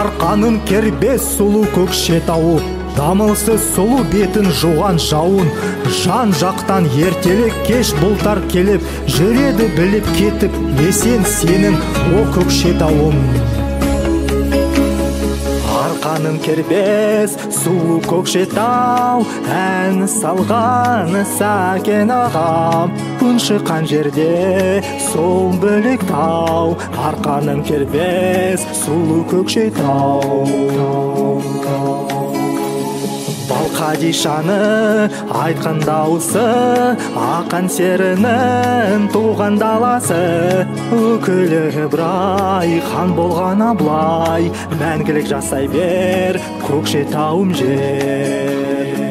арқаның кербес сұлу Көкшетауы, дамылсыз сұлу бетін жуған жауын, жан жақтан ертелік кеш бұлтар келіп, жүреді біліп кетіп лесен сенің о Көкшетауым. Арқаның кербес сұлу Көкшетау, ән салған Сәкен ағам, күн шыққан жерде сол білік тау. Арқаның кербес сұлу Көкшетау. Балқадишаны айтқан дауысы, ақан серінің туған даласы. Өкілі Ыбырай, хан болған Абылай, мәңгілік жасай бер Көкшетауым жер.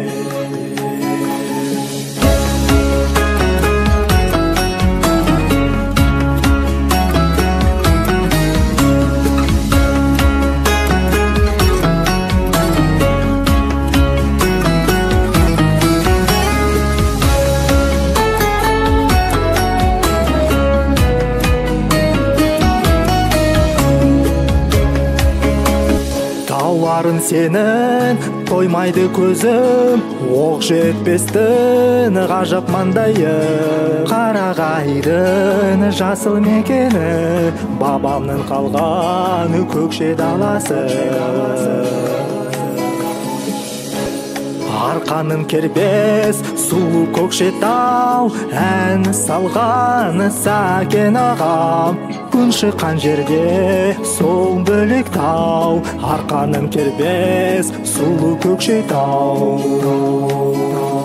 Тауларың сенің тоймайды көзім, оқ жетпестің ғажап маңдайы. Қарағайдың жасыл мекені, бабамның қалған көкше даласы. Арқаның кербес сұлу Көкшетау, ән салған Сәкен ағам, күн шыққан жерде сол білік тау. Арқаның кербес сұлу Көкшетау.